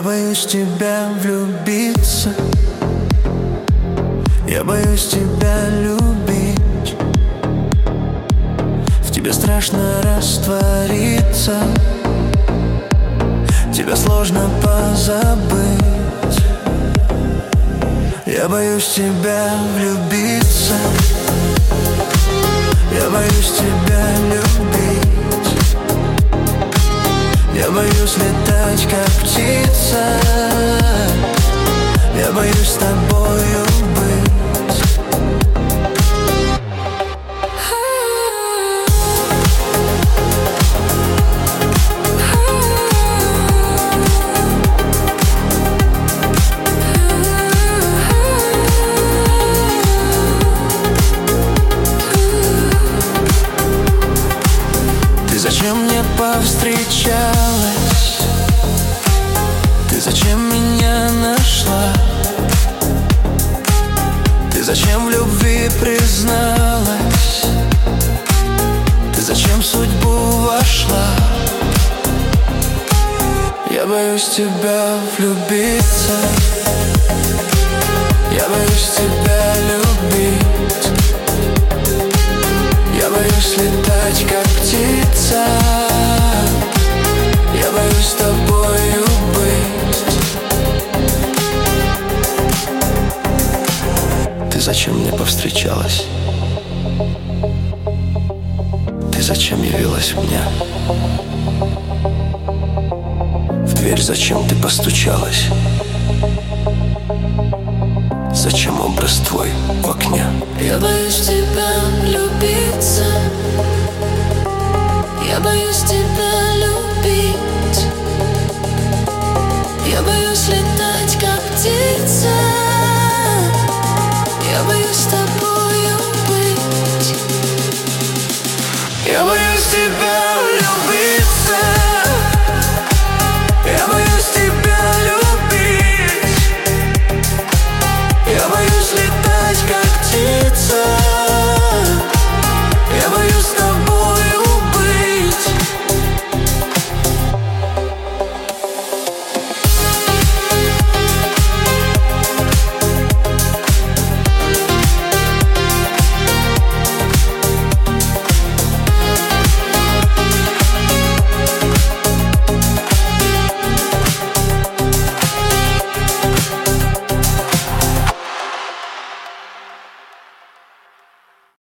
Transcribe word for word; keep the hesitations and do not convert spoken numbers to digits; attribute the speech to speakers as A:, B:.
A: боюсь в тебя влюбиться. Я боюсь тебя любить. В тебе страшно раствориться. Тебя сложно позабыть. Я боюсь в тебя влюбиться. Я боюсь тебя любить. Я боюсь летать, как птица. Я боюсь с тобою быть. Ты зачем мне повстречалась? Ты зачем меня нашла? Ты зачем в любви призналась? Ты зачем в судьбу вошла? Я боюсь в тебя влюбиться. Я боюсь тебя любить. Я боюсь летать, как птица. Я боюсь с тобою быть. Ты зачем мне повстречалась? Ты зачем явилась мне? В дверь зачем ты постучалась? Зачем образ твой в окне?
B: Я боюсь в тебя влюбиться. Я боюсь тебя любить. Я боюсь летать.